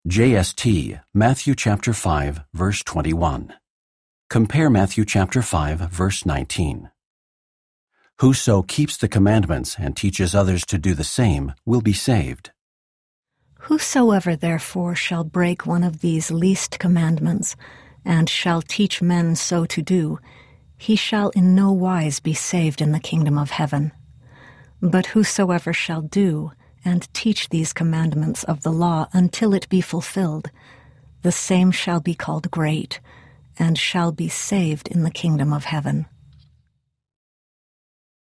JST, Matthew chapter 5, verse 21. Compare Matthew chapter 5, verse 19. Whoso keeps the commandments and teaches others to do the same will be saved. Whosoever therefore shall break one of these least commandments, and shall teach men so to do, he shall in no wise be saved in the kingdom of heaven. But whosoever shall do and teach these commandments of the law until it be fulfilled, the same shall be called great, and shall be saved in the kingdom of heaven.